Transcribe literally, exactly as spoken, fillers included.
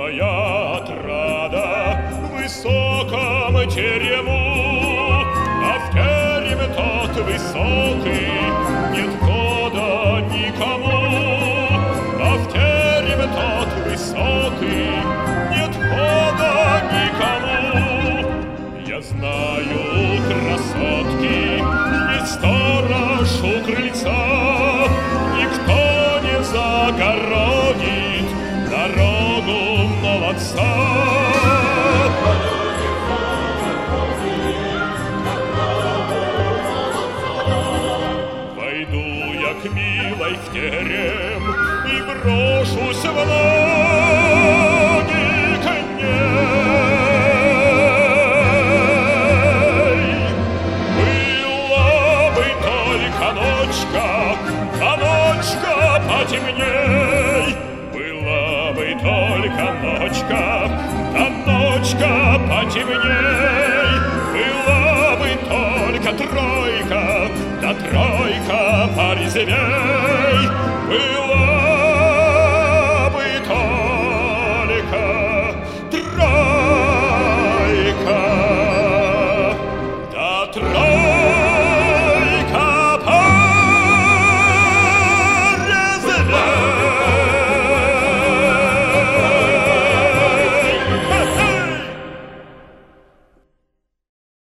моя отрада в высоком терему, а в тереме тот высокий нет хода никому, а в тереме тот высокий нет хода никому. Я знаю, красотки, есть сторож у крыльца, никто не загородит дорогу молодца. Войду я к милой в терем и брошусь в ноги к ней. Была бы только ночка, а ночка потемней. Была бы только ночка, а ночка потемней. Была бы только тройка, да тройка порезвей. Была